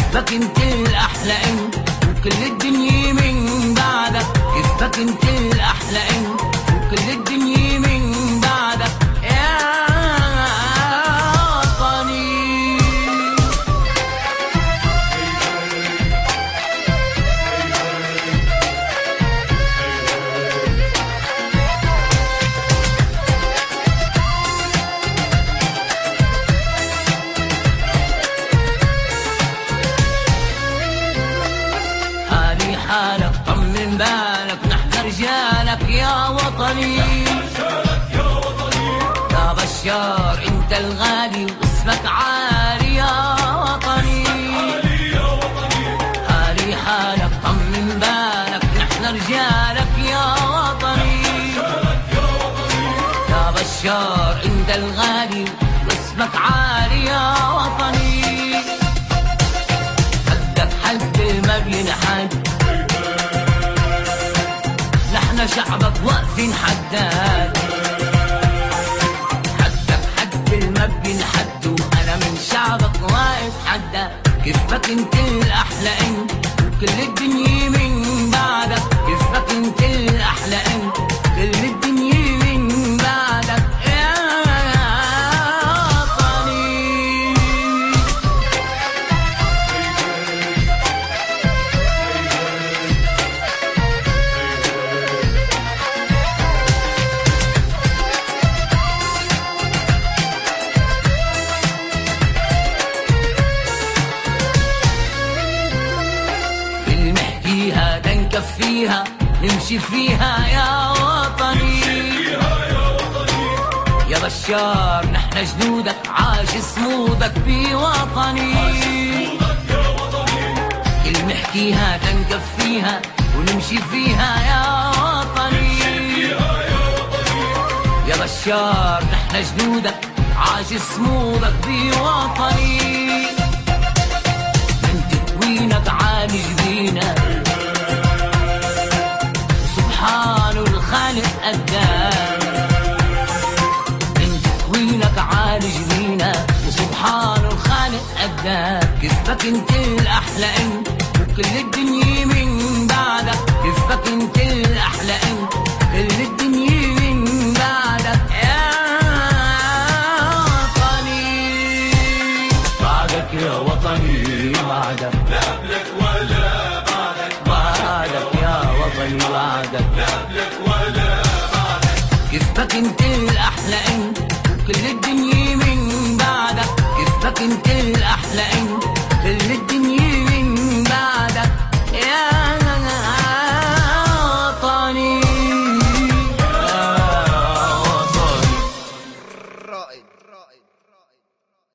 كيفك انت الاحلى انت وكل الدنيا من بعدك. كيفك انت الاحلى انت وكل الدنيا من بعدك يا وطني. هاني حالك طمن بالك نحن رجالك يا وطني. يا بشار انت الغالي واسمك عالي يا وطني. هاني حالك طمن بالك نحن رجالك يا وطني. يا بشار انت الغالي واسمك عالي يا وطني. حدك حد ما بينحد نحن شعبك واقفين حداد. حدك حد ما بينحد وانا من شعبك واقف حداد. كيفك انت الاحلى انت وكل الدنيا من بعدك. كيفك انت الاحلى انت كل الدنيا من بعدك يا وطني. نحكيها تنكفيها نمشي فيها يا وطني. يا بشار نحن جنودك عاش صمودك بوطني. كل نحكيها تنكفيها ونمشي فيها يا وطني. يا بشار نحن جنودك عاش صمودك بوطني. من تكوينك عالي جبينك سبحانه الخالق قدام. من تكوينك عالي جبينك وسبحانه الخالق قدام. كيفك انت الاحلى انت وكل الدنيا من بعدك. كيفك انت الاحلى انت كل الدنيا من بعدك يا وطني. بعدك يا وطني بعدك لا قبلك ولا بعدك. بعدك يا وطني بعدك لا قبلك ولا بعدك. كيفك انت الاحلى انت وكل الدنيا من بعدك. كيفك انت الاحلى انت كل الدنيا